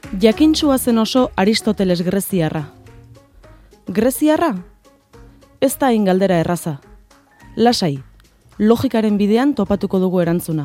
Jakintsua zen oso Aristoteles greziarra. Greziarra? Ez da hain galdera erraza. Lasai, logikaren bidean topatuko dugu erantzuna.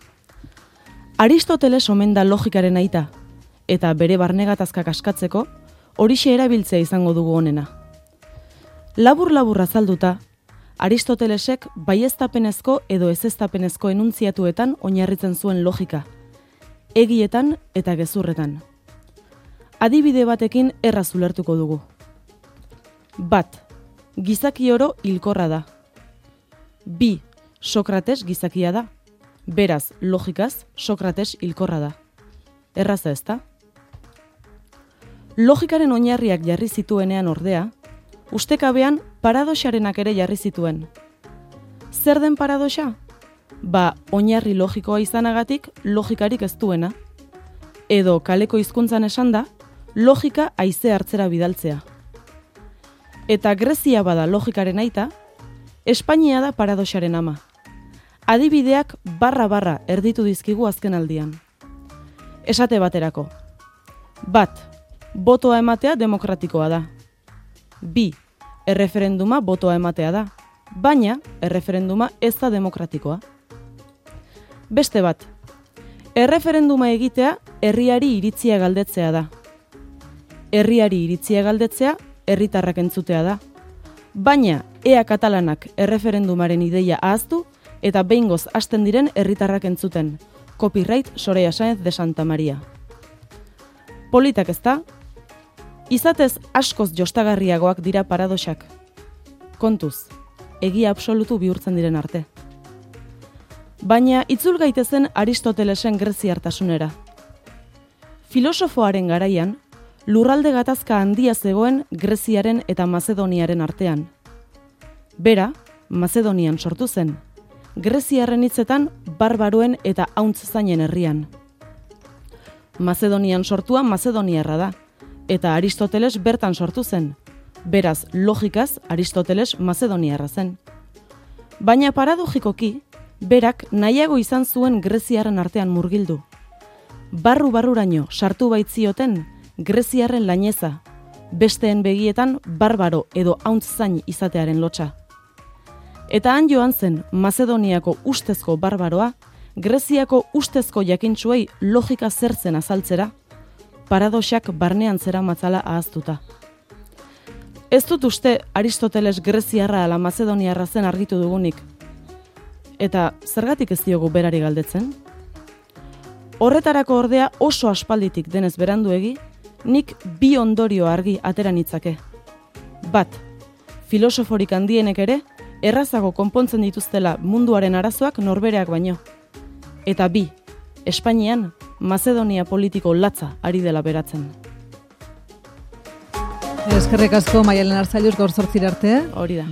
Aristoteles omen da logikaren aita, eta bere barnegatazkak askatzeko, horixe erabiltzea izango dugu honena. Labur-labur azalduta, Aristotelesek baieztapenezko edo ezeztapenezko enuntziatuetan oinarritzen zuen logika, egietan eta gezurretan. Adibide batekin erraz ulertuko dugu. Bat, gizaki oro hilkorra da. 2, Sokrates gizakia da. Beraz, logikaz, Sokrates hilkorra da. Erraza ez da? Logikaren oinarriak jarri zituenean ordea, ustekabean paradoxarenak ere jarri zituen. Zer den paradoxa? Oinarri logikoa izanagatik logikarik ez duena. Edo kaleko hizkuntzan esanda, logika haize hartzera bidaltzea. Eta Grezia bada logikaren aita, Espainia da paradoxaren ama. Adibideak barra erditu dizkigu azken aldian. Esate baterako. 1. Botoa ematea demokratikoa da. 2. Erreferenduma botoa ematea da. Baina, erreferenduma ez da demokratikoa. Beste bat. Erreferenduma egitea herriari iritzia galdetzea da. Herriari iritzia galdetzea herritarrak entzutea da. Baina, ea katalanak erreferendumaren ideia ahaztu eta behingoz hasten diren herritarrak entzuten. Copyright Soraya Sáenz de Santa Maria. Politak ez da? Izatez askoz jostagarriagoak dira paradoxak. Kontuz, egia absolutu bihurtzen diren arte. Baina itzul gaitezen Aristotelesen greziartasunera. Filosofoaren garaian, lurralde gatazka handia zegoen Greziaren eta Mazedoniaren artean. Bera, Mazedonian sortu zen, Greziarren hitzetan barbaroen eta hauntz zainen herrian. Mazedonian sortua Mazedoniarra da, eta Aristoteles bertan sortu zen, beraz logikaz Aristoteles Mazedoniarra zen. Baina paradogikoki, berak nahiago izan zuen Greziarren artean murgildu. Barru-barruraino sartu baitzioten Greziarren laineza, besteen begietan barbaro edo hauntz zain izatearen lotsa. Eta han joan zen Mazedoniako ustezko barbaroa, Greziako ustezko jakintsuei logika zertzen azaltzera, paradoxak barnean zeramatzala ahaztuta. Ez dut uste Aristoteles Greziarra ala Mazedoniarra zen argitu dugunik. Eta zergatik ez diogu berari galdetzen? Horretarako ordea oso aspalditik denez beranduegi, nik 2 ondorio argi atera nitzake. 1. Filosoforik handienek ere, errazago konpontzen dituztela munduaren arazoak norbereak baino. Eta 2. Espainian, Mazedonia politiko latza ari dela beratzen. Eskerrik asko Maialen Arzallus gaur 8 arte. Hori da.